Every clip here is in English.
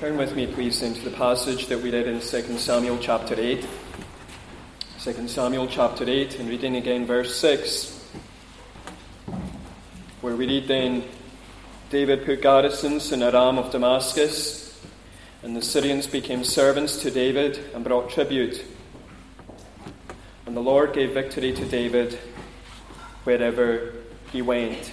Turn with me, please, into the passage that we read in 2 Samuel chapter 8. 2 Samuel chapter 8, and reading again verse 6, where we read then, David put garrisons in Aram of Damascus, and the Syrians became servants to David and brought tribute. And the Lord gave victory to David wherever he went.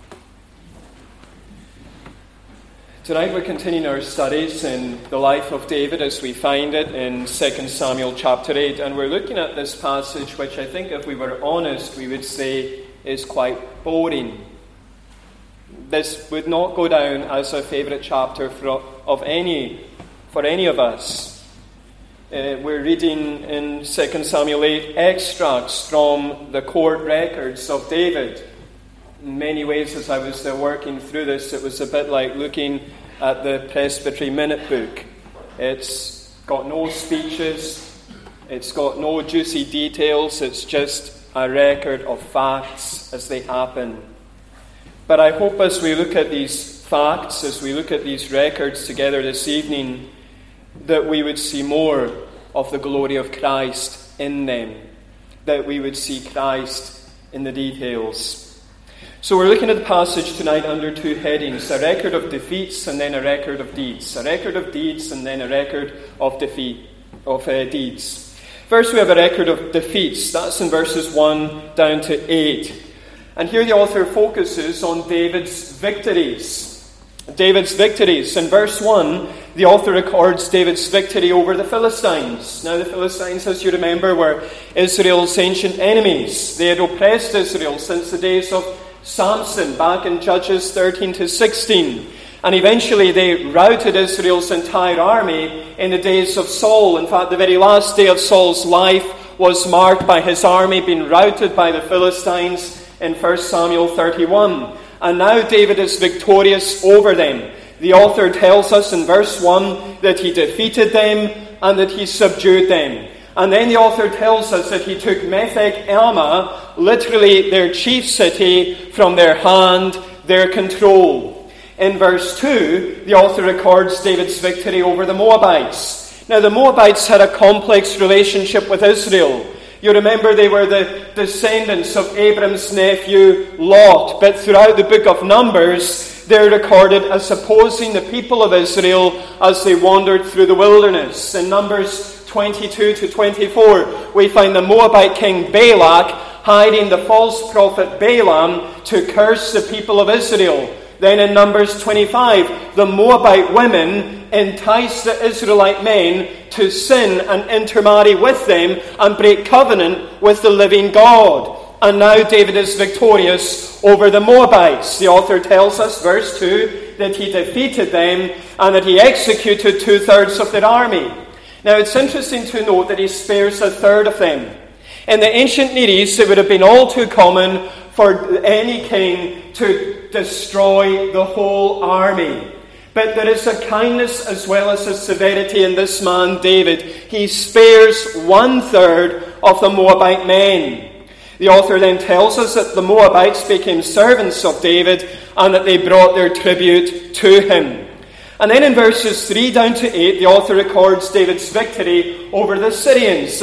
Tonight we're continuing our studies in the life of David as we find it in 2 Samuel chapter 8. And we're looking at this passage which I think, if we were honest, we would say is quite boring. This would not go down as a favourite chapter for any of us. We're reading in 2 Samuel 8 extracts from the court records of David. In many ways, as I was working through this, it was a bit like looking at the Presbytery Minute Book. It's got no speeches, it's got no juicy details, it's just a record of facts as they happen. But I hope as we look at these facts, as we look at these records together this evening, that we would see more of the glory of Christ in them, that we would see Christ in the details. So we're looking at the passage tonight under two headings, a record of defeats and then a record of deeds. A record of deeds and then a record of deeds. First we have a record of defeats. That's in verses 1 down to 8. And here the author focuses on David's victories. David's victories. In verse 1, the author records David's victory over the Philistines. Now the Philistines, as you remember, were Israel's ancient enemies. They had oppressed Israel since the days of Samson, back in Judges 13 to 16. And eventually they routed Israel's entire army in the days of Saul. In fact, the very last day of Saul's life was marked by his army being routed by the Philistines in 1 Samuel 31. And now David is victorious over them. The author tells us in verse 1 that he defeated them and that he subdued them. And then the author tells us that he took Metheg Elma, literally their chief city, from their hand, their control. In verse 2, the author records David's victory over the Moabites. Now the Moabites had a complex relationship with Israel. You remember they were the descendants of Abram's nephew Lot, but throughout the book of Numbers, they're recorded as opposing the people of Israel as they wandered through the wilderness. In Numbers 22 to 24, we find the Moabite king Balak hiding the false prophet Balaam to curse the people of Israel. Then in Numbers 25, the Moabite women entice the Israelite men to sin and intermarry with them and break covenant with the living God. And now David is victorious over the Moabites. The author tells us, verse 2, that he defeated them and that he executed 2/3 of their army. Now it's interesting to note that he spares 1/3 of them. In the ancient Near East, it would have been all too common for any king to destroy the whole army. But there is a kindness as well as a severity in this man, David. He spares 1/3 of the Moabite men. The author then tells us that the Moabites became servants of David and that they brought their tribute to him. And then in verses 3 down to 8, the author records David's victory over the Syrians,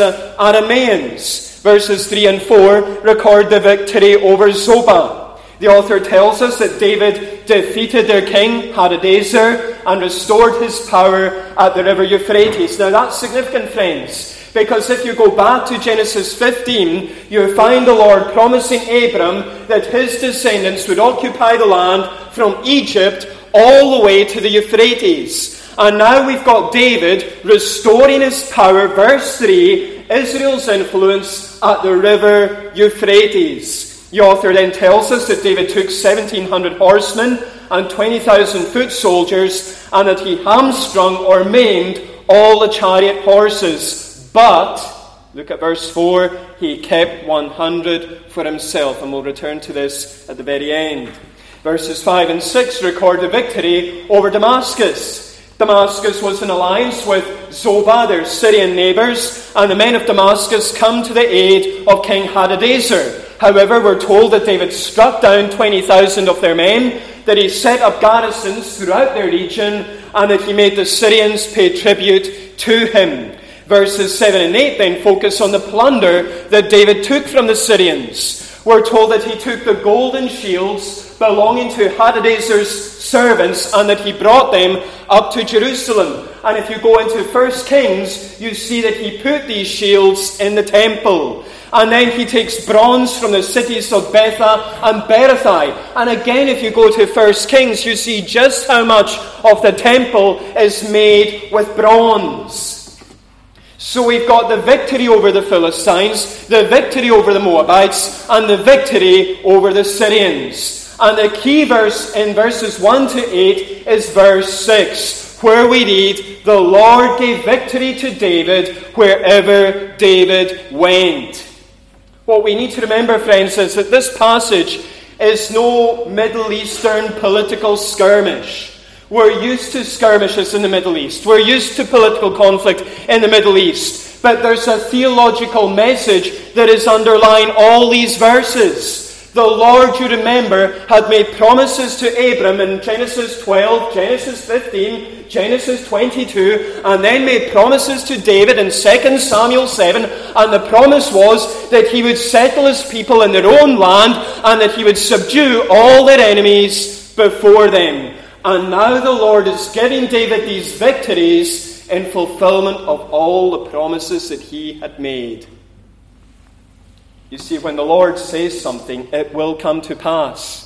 Arameans. Verses 3 and 4 record the victory over Zobah. The author tells us that David defeated their king, Hadadezer, and restored his power at the river Euphrates. Now that's significant, friends, because if you go back to Genesis 15, you find the Lord promising Abram that his descendants would occupy the land from Egypt all the way to the Euphrates. And now we've got David restoring his power, verse 3, Israel's influence at the river Euphrates. The author then tells us that David took 1,700 horsemen and 20,000 foot soldiers, and that he hamstrung or maimed all the chariot horses. But, look at verse 4, he kept 100 for himself. And we'll return to this at the very end. Verses 5 and 6 record the victory over Damascus. Damascus was in alliance with Zobah, their Syrian neighbours, and the men of Damascus come to the aid of King Hadadezer. However, we're told that David struck down 20,000 of their men. that he set up garrisons throughout their region, and that he made the Syrians pay tribute to him. Verses 7 and 8 then focus on the plunder that David took from the Syrians. We're told that he took the golden shields belonging to Hadadezer's servants, and that he brought them up to Jerusalem. And if you go into 1 Kings, you see that he put these shields in the temple. And then he takes bronze from the cities of Betha and Berothai. And again, if you go to 1 Kings, you see just how much of the temple is made with bronze. So we've got the victory over the Philistines, the victory over the Moabites, and the victory over the Syrians. And the key verse in verses 1 to 8 is verse 6, where we read, "The Lord gave victory to David wherever David went." What we need to remember, friends, is that this passage is no Middle Eastern political skirmish. We're used to skirmishes in the Middle East. We're used to political conflict in the Middle East. But there's a theological message that is underlying all these verses. The Lord, you remember, had made promises to Abram in Genesis 12, Genesis 15, Genesis 22, and then made promises to David in 2 Samuel 7, and the promise was that he would settle his people in their own land, and that he would subdue all their enemies before them. And now the Lord is giving David these victories in fulfillment of all the promises that he had made. You see, when the Lord says something, it will come to pass.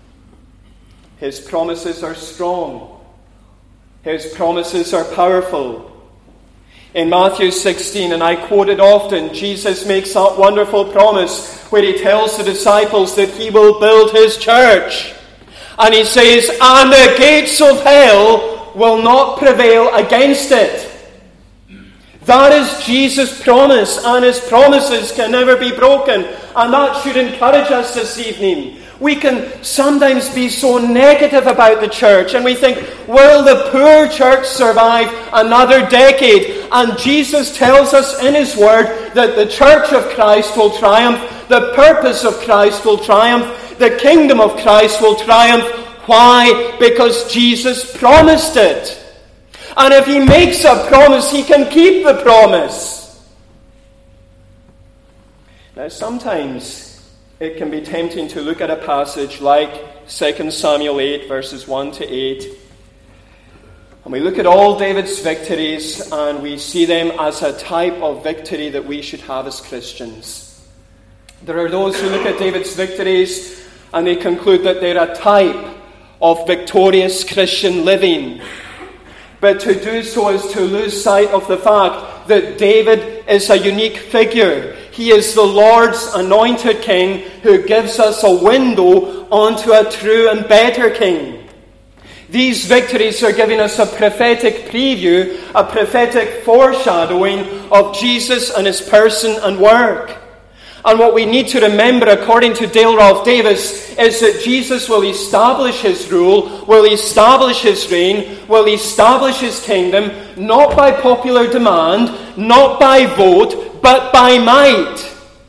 His promises are strong. His promises are powerful. In Matthew 16, and I quote it often, Jesus makes that wonderful promise where he tells the disciples that he will build his church. And he says, "And the gates of hell will not prevail against it." That is Jesus' promise, and his promises can never be broken. And that should encourage us this evening. We can sometimes be so negative about the church, and we think, will the poor church survive another decade? And Jesus tells us in his word that the church of Christ will triumph, the purpose of Christ will triumph, the kingdom of Christ will triumph. Why? Because Jesus promised it. And if he makes a promise, he can keep the promise. Now, sometimes it can be tempting to look at a passage like 2 Samuel 8, verses 1 to 8. And we look at all David's victories, and we see them as a type of victory that we should have as Christians. There are those who look at David's victories, and they conclude that they're a type of victorious Christian living. But to do so is to lose sight of the fact that David is a unique figure. He is the Lord's anointed king who gives us a window onto a true and better king. These victories are giving us a prophetic preview, a prophetic foreshadowing of Jesus and his person and work. And what we need to remember, according to Dale Ralph Davis, is that Jesus will establish his rule, will establish his reign, will establish his kingdom, not by popular demand, not by vote, but by might.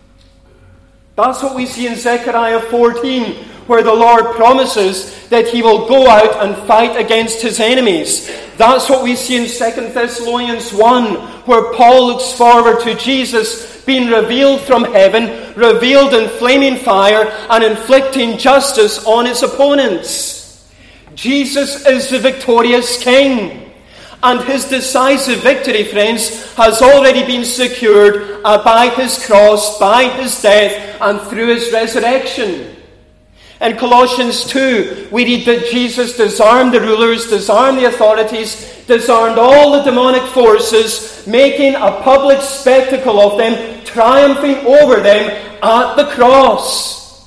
That's what we see in Zechariah 14, where the Lord promises that he will go out and fight against his enemies. That's what we see in 2 Thessalonians 1, where Paul looks forward to Jesus being revealed from heaven, revealed in flaming fire, and inflicting justice on his opponents. Jesus is the victorious king. And his decisive victory, friends, has already been secured by his cross, by his death, and through his resurrection. In Colossians 2, we read that Jesus disarmed the rulers, disarmed the authorities, disarmed all the demonic forces, making a public spectacle of them, triumphing over them at the cross.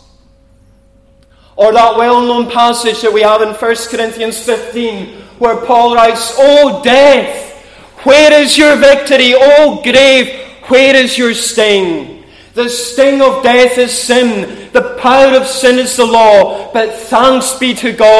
Or that well-known passage that we have in 1 Corinthians 15, where Paul writes, "O death, where is your victory? O grave, where is your sting? The sting of death is sin. The power of sin is the law. But thanks be to God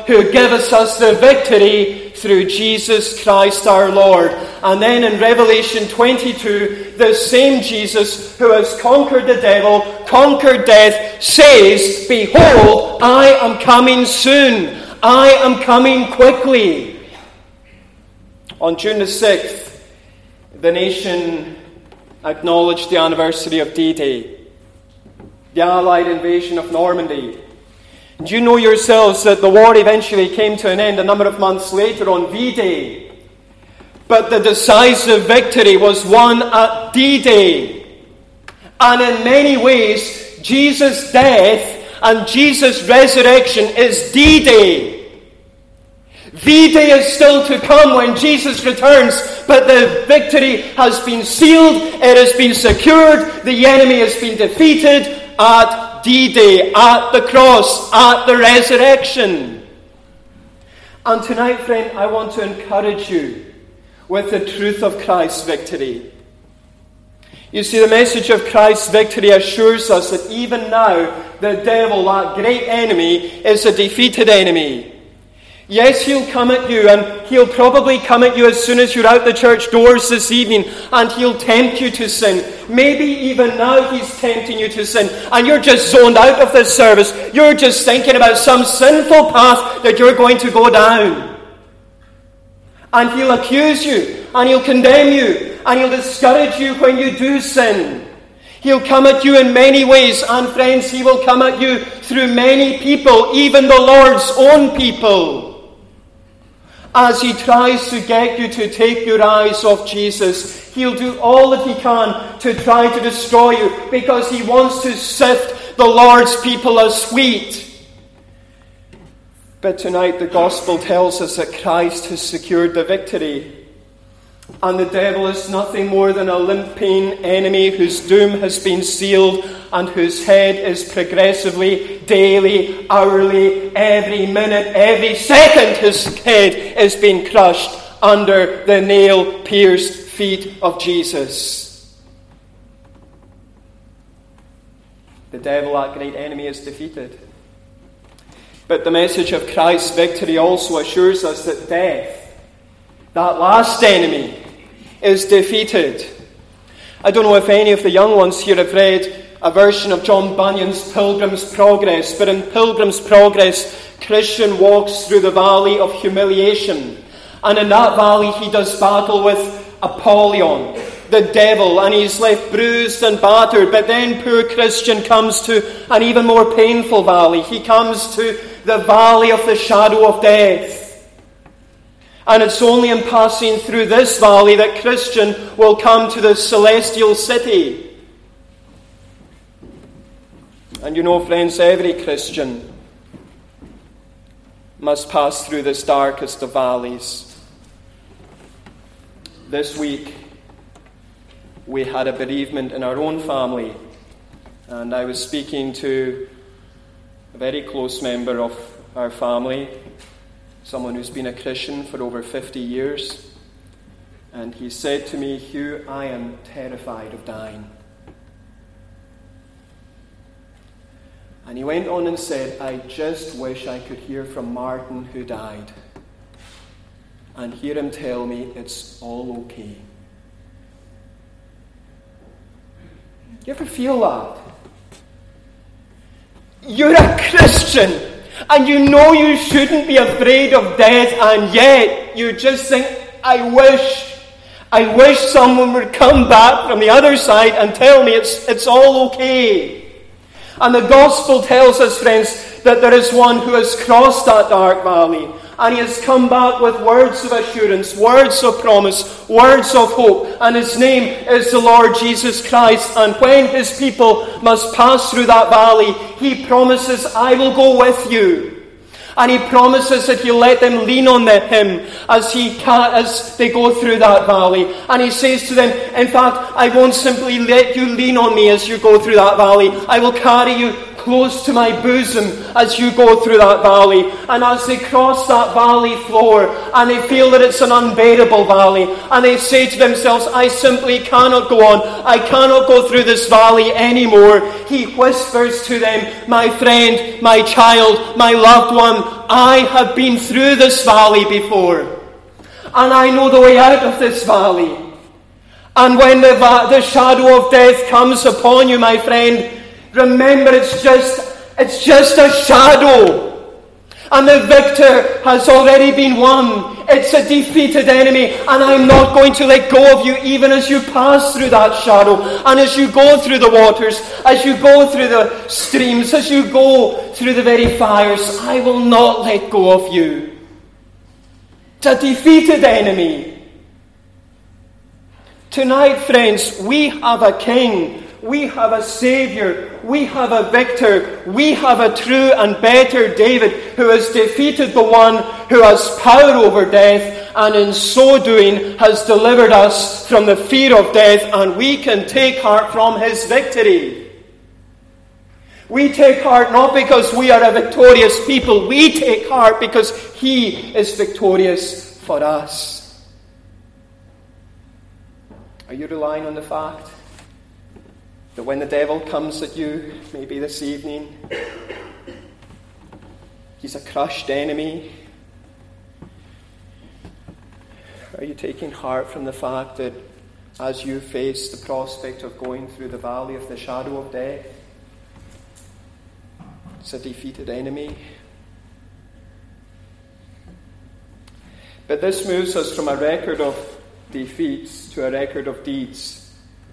who giveth us the victory through Jesus Christ our Lord. And then in Revelation 22, the same Jesus who has conquered the devil, conquered death, says, Behold, I am coming soon. I am coming quickly. On June the 6th, the nation acknowledged the anniversary of D-Day, the Allied invasion of Normandy. And you know yourselves that the war eventually came to an end a number of months later on V-Day. But the decisive victory was won at D-Day. And in many ways, Jesus' death and Jesus' resurrection is D-Day. V-Day is still to come when Jesus returns, but the victory has been sealed, it has been secured, the enemy has been defeated at D-Day, at the cross, at the resurrection. And tonight, friend, I want to encourage you with the truth of Christ's victory. You see, the message of Christ's victory assures us that even now, the devil, that great enemy, is a defeated enemy. Yes, he'll come at you, and he'll probably come at you as soon as you're out the church doors this evening, and he'll tempt you to sin. Maybe even now he's tempting you to sin, and you're just zoned out of this service. You're just thinking about some sinful path that you're going to go down. And he'll accuse you, and he'll condemn you, and he'll discourage you when you do sin. He'll come at you in many ways, and friends, he will come at you through many people, even the Lord's own people, as he tries to get you to take your eyes off Jesus. He'll do all that he can to try to destroy you, because he wants to sift the Lord's people as wheat. But tonight the gospel tells us that Christ has secured the victory. And the devil is nothing more than a limping enemy whose doom has been sealed and whose head is progressively, daily, hourly, every minute, every second, his head is being crushed under the nail-pierced feet of Jesus. The devil, that great enemy, is defeated. But the message of Christ's victory also assures us that death, that last enemy, is defeated. I don't know if any of the young ones here have read a version of John Bunyan's Pilgrim's Progress, but in Pilgrim's Progress, Christian walks through the valley of humiliation. And in that valley he does battle with Apollyon, the devil, and he's left bruised and battered. But then poor Christian comes to an even more painful valley. He comes to the valley of the shadow of death. And it's only in passing through this valley that Christian will come to the celestial city. And you know, friends, every Christian must pass through this darkest of valleys. This week, we had a bereavement in our own family. And I was speaking to a very close member of our family, someone who's been a Christian for over 50 years. And he said to me, Hugh, I am terrified of dying. And he went on and said, I just wish I could hear from Martin who died and hear him tell me it's all okay. You ever feel that? You're a Christian, and you know you shouldn't be afraid of death, and yet you just think, I wish someone would come back from the other side and tell me it's all okay. And the gospel tells us, friends, that there is one who has crossed that dark valley, and he has come back with words of assurance, words of promise, words of hope, and his name is the Lord Jesus Christ. And when his people must pass through that valley, he promises, I will go with you. And he promises that he'll let them lean on him as they go through that valley. And he says to them, in fact, I won't simply let you lean on me as you go through that valley. I will carry you close to my bosom as you go through that valley. And as they cross that valley floor and they feel that it's an unbearable valley, and they say to themselves, I simply cannot go on. I cannot go through this valley anymore. He whispers to them, my friend, my child, my loved one, I have been through this valley before. And I know the way out of this valley. And when the shadow of death comes upon you, my friend, remember it's just a shadow. And the victor has already been won. It's a defeated enemy. And I'm not going to let go of you even as you pass through that shadow. And as you go through the waters, as you go through the streams, as you go through the very fires, I will not let go of you. It's a defeated enemy. Tonight, friends, we have a king, we have a saviour, we have a victor, we have a true and better David who has defeated the one who has power over death, and in so doing has delivered us from the fear of death, and we can take heart from his victory. We take heart not because we are a victorious people, we take heart because he is victorious for us. Are you relying on the fact that when the devil comes at you, maybe this evening, he's a crushed enemy? Are you taking heart from the fact that as you face the prospect of going through the valley of the shadow of death, it's a defeated enemy? But this moves us from a record of defeats to a record of deeds.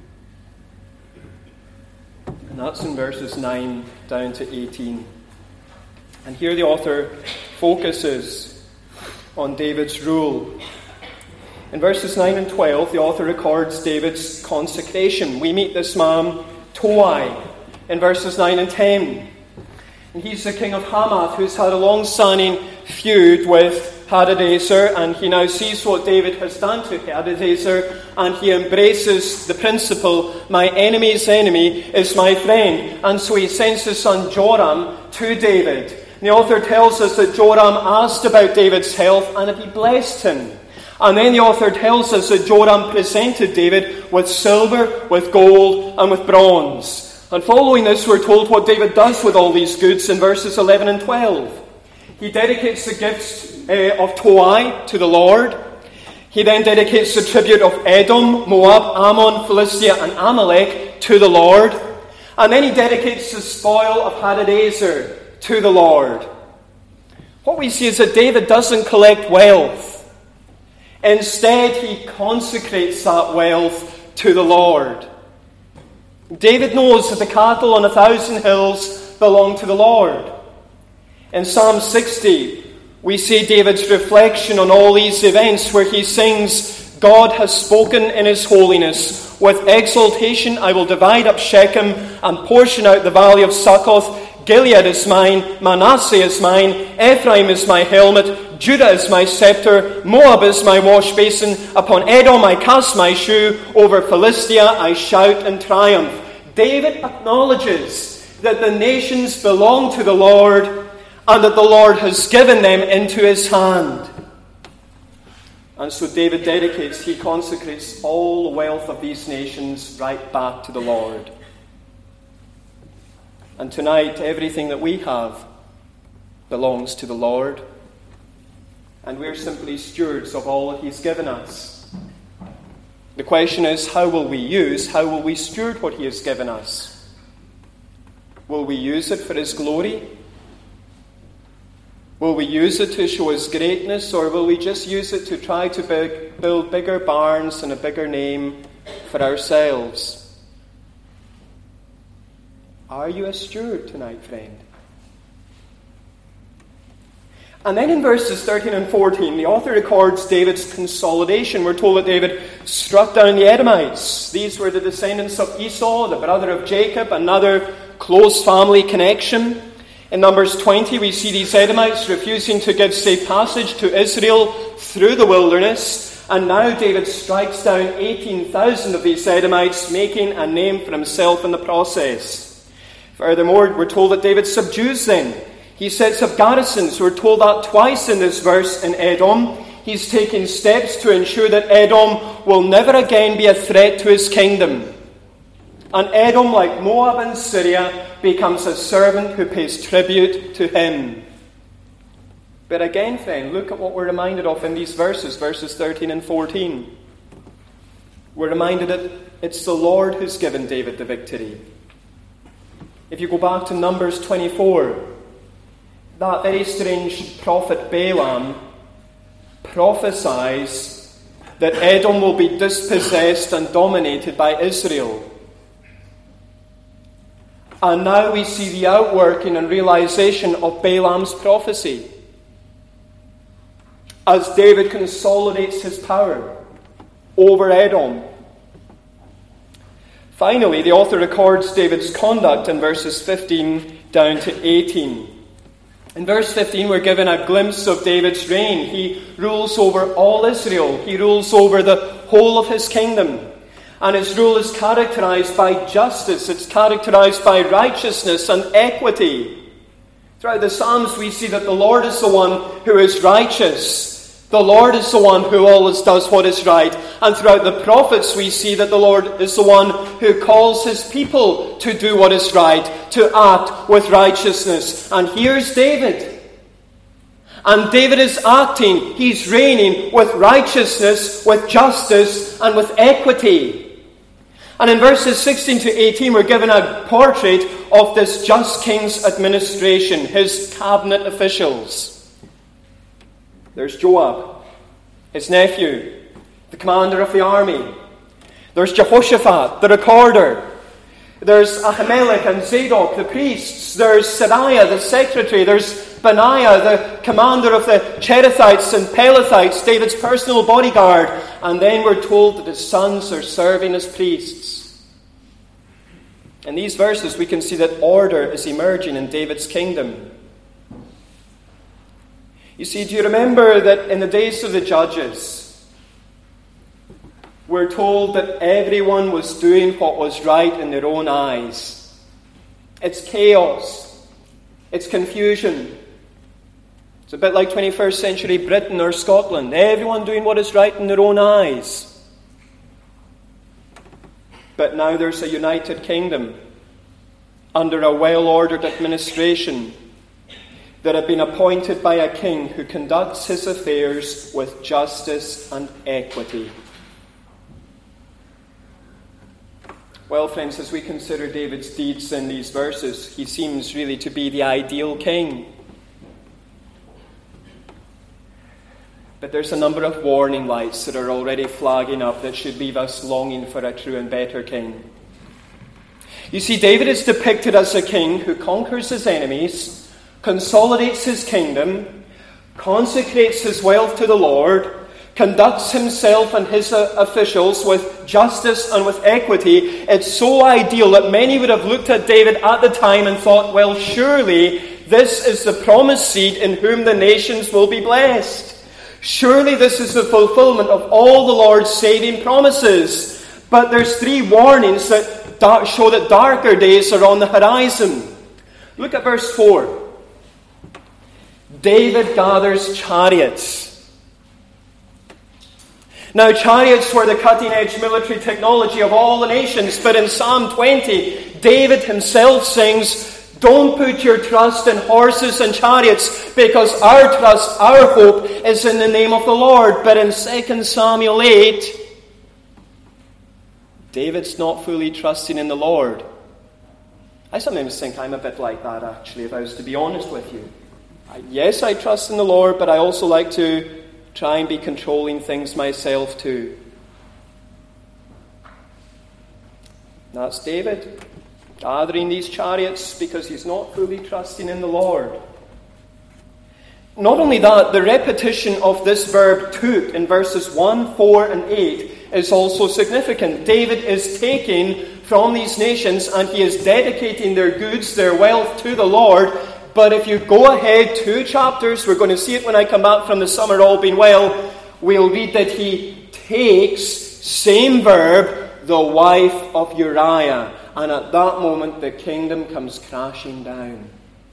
And that's in verses 9 down to 18. And here the author focuses on David's rule. In verses 9 and 12, the author records David's consecration. We meet this man, Toi, in verses 9 and 10. And he's the king of Hamath, who's had a long-standing feud with Hadadezer, and he now sees what David has done to Hadadezer, and he embraces the principle, my enemy's enemy is my friend. And so he sends his son Joram to David. And the author tells us that Joram asked about David's health and that he blessed him. And then the author tells us that Joram presented David with silver, with gold, and with bronze. And following this, we're told what David does with all these goods in verses 11 and 12. He dedicates the gifts of Toi to the Lord. He then dedicates the tribute of Edom, Moab, Ammon, Philistia, and Amalek to the Lord. And then he dedicates the spoil of Hadadezer to the Lord. What we see is that David doesn't collect wealth. Instead, he consecrates that wealth to the Lord. David knows that the cattle on 1,000 hills belong to the Lord. In Psalm 60, we see David's reflection on all these events where he sings, God has spoken in his holiness. With exultation I will divide up Shechem and portion out the valley of Succoth. Gilead is mine, Manasseh is mine, Ephraim is my helmet, Judah is my scepter, Moab is my wash basin. Upon Edom I cast my shoe, over Philistia I shout in triumph. David acknowledges that the nations belong to the Lord, and that the Lord has given them into his hand. And so David he consecrates all the wealth of these nations right back to the Lord. And tonight, everything that we have belongs to the Lord. And we're simply stewards of all that he's given us. The question is, how will we steward what he has given us? Will we use it for his glory? Will we use it to show his greatness, or will we just use it to try to build bigger barns and a bigger name for ourselves? Are you a steward tonight, friend? And then in verses 13 and 14, the author records David's consolidation. We're told that David struck down the Edomites. These were the descendants of Esau, the brother of Jacob, another close family connection. In Numbers 20, we see these Edomites refusing to give safe passage to Israel through the wilderness. And now David strikes down 18,000 of these Edomites, making a name for himself in the process. Furthermore, we're told that David subdues them. He sets up garrisons. We're told that twice in this verse in Edom. He's taking steps to ensure that Edom will never again be a threat to his kingdom. And Edom, like Moab and Syria, becomes a servant who pays tribute to him. But again, friend, look at what we're reminded of in these verses 13 and 14. We're reminded that it's the Lord who's given David the victory. If you go back to Numbers 24, that very strange prophet Balaam prophesies that Edom will be dispossessed and dominated by Israel. And now we see the outworking and realization of Balaam's prophecy as David consolidates his power over Edom. Finally, the author records David's conduct in verses 15 down to 18. In verse 15, we're given a glimpse of David's reign. He rules over all Israel. He rules over the whole of his kingdom. And his rule is characterized by justice. It's characterized by righteousness and equity. Throughout the Psalms, we see that the Lord is the one who is righteous. The Lord is the one who always does what is right. And throughout the prophets, we see that the Lord is the one who calls his people to do what is right, to act with righteousness. And here's David. And David is acting, he's reigning with righteousness, with justice, and with equity. And in verses 16 to 18, we're given a portrait of this just king's administration, his cabinet officials. There's Joab, his nephew, the commander of the army. There's Jehoshaphat, the recorder. There's Ahimelech and Zadok, the priests. There's Seraiah, the secretary. There's Benaiah, the commander of the Cherethites and Pelethites, David's personal bodyguard. And then we're told that his sons are serving as priests. In these verses, we can see that order is emerging in David's kingdom. You see, do you remember that in the days of the judges, we're told that everyone was doing what was right in their own eyes? It's chaos. It's confusion. It's a bit like 21st century Britain or Scotland. Everyone doing what is right in their own eyes. But now there's a united kingdom under a well-ordered administration that have been appointed by a king who conducts his affairs with justice and equity. Well, friends, as we consider David's deeds in these verses, he seems really to be the ideal king. But there's a number of warning lights that are already flagging up that should leave us longing for a true and better king. You see, David is depicted as a king who conquers his enemies, consolidates his kingdom, consecrates his wealth to the Lord, conducts himself and his officials with justice and with equity. It's so ideal that many would have looked at David at the time and thought, well, surely this is the promised seed in whom the nations will be blessed. Surely this is the fulfillment of all the Lord's saving promises. But there's three warnings that show that darker days are on the horizon. Look at verse 4. David gathers chariots. Now, chariots were the cutting-edge military technology of all the nations, but in Psalm 20, David himself sings, "Don't put your trust in horses and chariots, because our trust, our hope, is in the name of the Lord." But in 2 Samuel 8, David's not fully trusting in the Lord. I sometimes think I'm a bit like that, actually, if I was to be honest with you. Yes, I trust in the Lord, but I also like to try and be controlling things myself too. That's David, gathering these chariots because he's not fully trusting in the Lord. Not only that, the repetition of this verb took in verses 1, 4, and 8 is also significant. David is taking from these nations and he is dedicating their goods, their wealth to the Lord. But if you go ahead 2 chapters, we're going to see it when I come back from the summer, all being well, we'll read that he takes, same verb, the wife of Uriah. and at that moment the kingdom comes crashing down.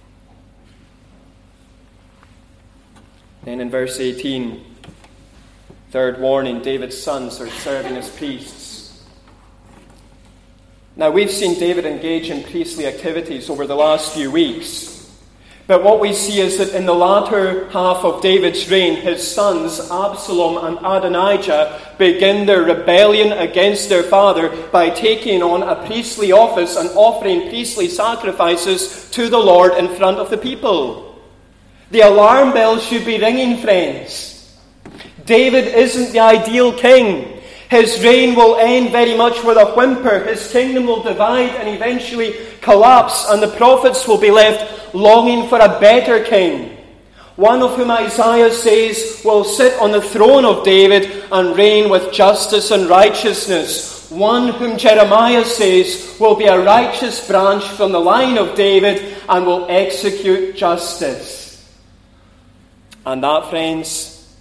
Then in verse 18, third warning, David's sons are serving as priests. Now we've seen David engage in priestly activities over the last few weeks. But what we see is that in the latter half of David's reign, his sons, Absalom and Adonijah, begin their rebellion against their father by taking on a priestly office and offering priestly sacrifices to the Lord in front of the people. The alarm bells should be ringing, friends. David isn't the ideal king. His reign will end very much with a whimper. His kingdom will divide and eventually collapse, and the prophets will be left longing for a better king, one of whom Isaiah says will sit on the throne of David and reign with justice and righteousness, one whom Jeremiah says will be a righteous branch from the line of David and will execute justice. And that, friends,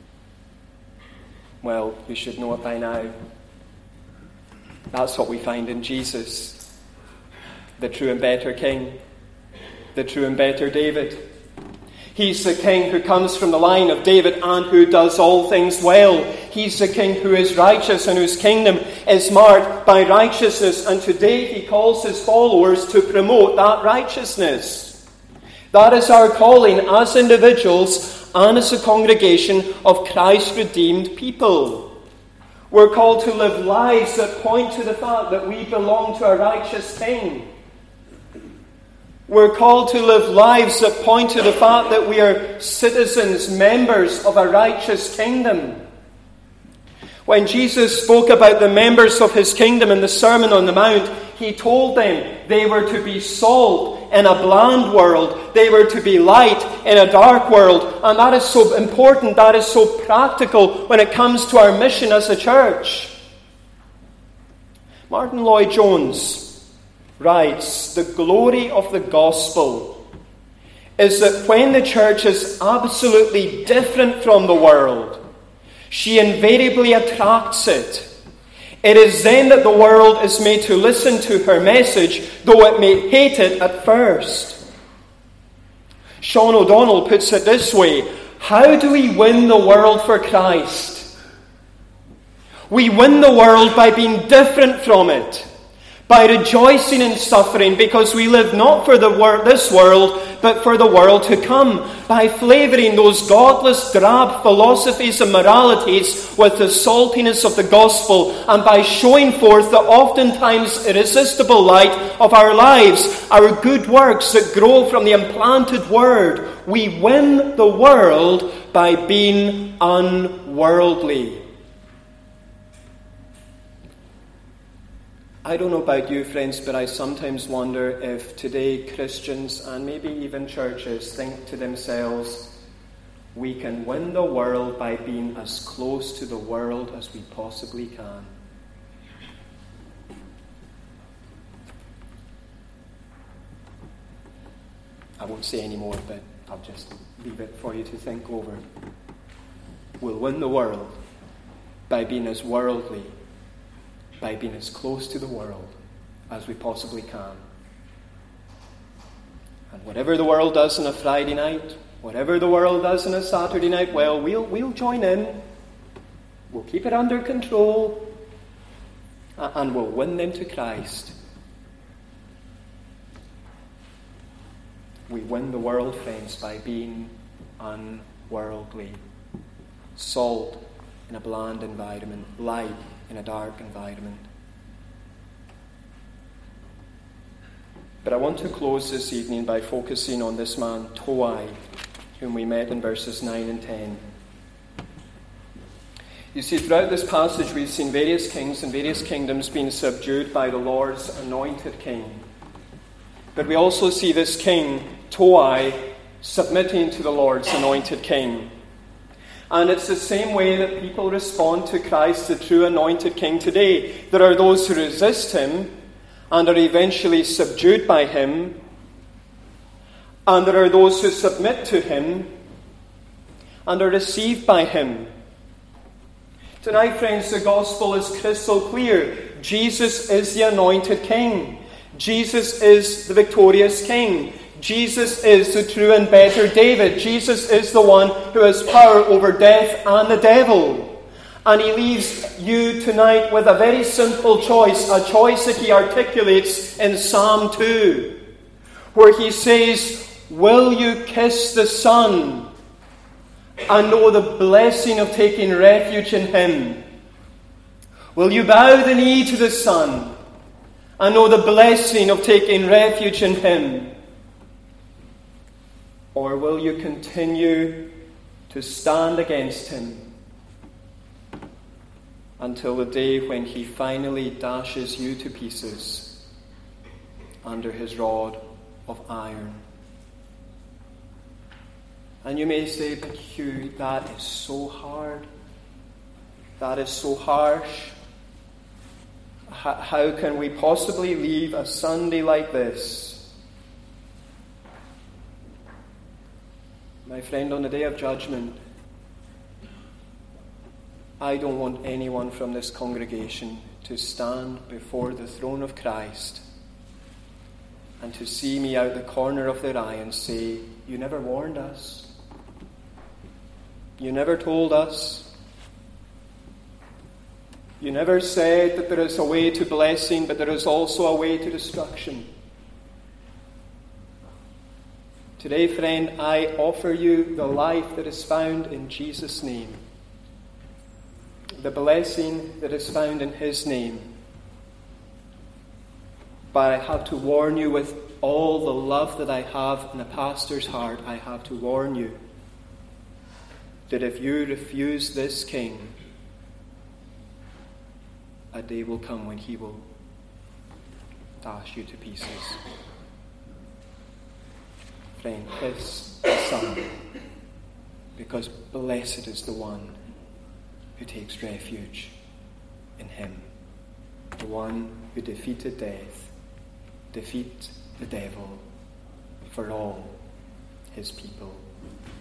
well, you should know it by now. That's what we find in Jesus, the true and better king. The true and better David. He's the king who comes from the line of David and who does all things well. He's the king who is righteous and whose kingdom is marked by righteousness. And today he calls his followers to promote that righteousness. That is our calling as individuals and as a congregation of Christ-redeemed people. We're called to live lives that point to the fact that we belong to a righteous king. We're called to live lives that point to the fact that we are citizens, members of a righteous kingdom. When Jesus spoke about the members of his kingdom in the Sermon on the Mount, he told them they were to be salt in a bland world. They were to be light in a dark world. And that is so important, that is so practical when it comes to our mission as a church. Martin Lloyd-Jones writes, the glory of the gospel is that when the church is absolutely different from the world, she invariably attracts it. It is then that the world is made to listen to her message, though it may hate it at first. Sean O'Donnell puts it this way: how do we win the world for Christ? We win the world by being different from it. By rejoicing in suffering, because we live not for this world, but for the world to come. By flavouring those godless, drab philosophies and moralities with the saltiness of the gospel, and by showing forth the oftentimes irresistible light of our lives, our good works that grow from the implanted word. We win the world by being unworldly. I don't know about you, friends, but I sometimes wonder if today Christians and maybe even churches think to themselves, we can win the world by being as close to the world as we possibly can. I won't say any more, but I'll just leave it for you to think over. We'll win the world by being as worldly, by being as close to the world as we possibly can. And whatever the world does on a Friday night, whatever the world does on a Saturday night, well, we'll join in. We'll keep it under control. And we'll win them to Christ. We win the world, friends, by being unworldly. Salt in a bland environment, light in a dark environment. But I want to close this evening by focusing on this man, Toai, whom we met in verses 9 and 10. You see, throughout this passage we've seen various kings and various kingdoms being subdued by the Lord's anointed king. But we also see this king, Toai, submitting to the Lord's anointed king. And it's the same way that people respond to Christ, the true anointed king, today. There are those who resist him and are eventually subdued by him. And there are those who submit to him and are received by him. Tonight, friends, the gospel is crystal clear. Jesus is the anointed King. Jesus is the victorious King. Jesus is the true and better David. Jesus is the one who has power over death and the devil. And he leaves you tonight with a very simple choice, a choice that he articulates in Psalm 2, where he says, will you kiss the Son and know the blessing of taking refuge in him? Will you bow the knee to the Son and know the blessing of taking refuge in him? Or will you continue to stand against him until the day when he finally dashes you to pieces under his rod of iron? And you may say, but Hugh, that is so hard. That is so harsh. How can we possibly leave a Sunday like this? My friend, on the day of judgment, I don't want anyone from this congregation to stand before the throne of Christ and to see me out the corner of their eye and say, you never warned us. You never told us. You never said that there is a way to blessing, but there is also a way to destruction. Today, friend, I offer you the life that is found in Jesus' name, the blessing that is found in his name. But I have to warn you with all the love that I have in a pastor's heart, I have to warn you that if you refuse this King, a day will come when he will dash you to pieces. Friend, kiss the Son, because blessed is the one who takes refuge in him, the one who defeated death, defeat the devil for all his people.